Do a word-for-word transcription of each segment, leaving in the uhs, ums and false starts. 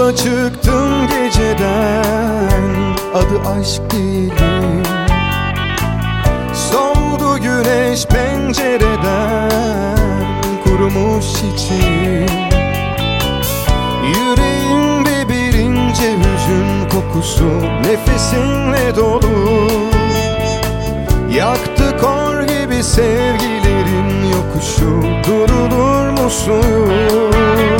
yola çıktım geceden, adı aşk değilim. Soldu güneş pencereden, kurumuş çiçeğim. Yüreğimde bir ince hüzün kokusu, nefesinle dolu. Yaktı kor gibi sevgilerin yokuşu, durulur mu suyu?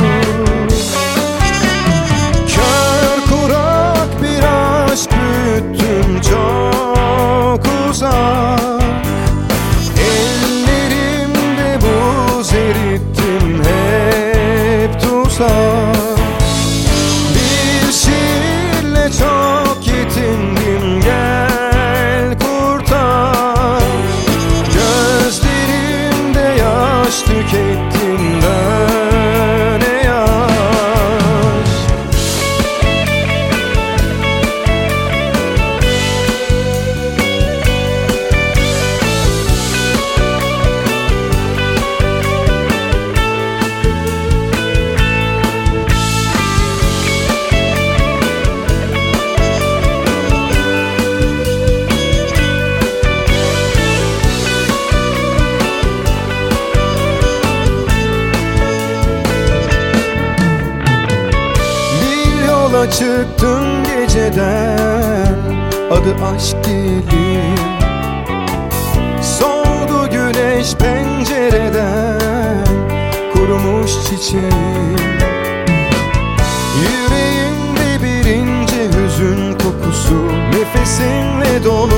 Kör kurak bir aşk büyüttüm çok uzak. Ellerimde buz erittim hep tuzak. Bir şiirle çok yetindim, gel kurtar. Gözlerimde yaş tükettim, döne yaş. Yola çıktım geceden, adı aşk değilim. Soldu güneş pencereden, kurumuş çiçeğim. Yüreğimde bir ince hüzün kokusu, nefesinle dolu.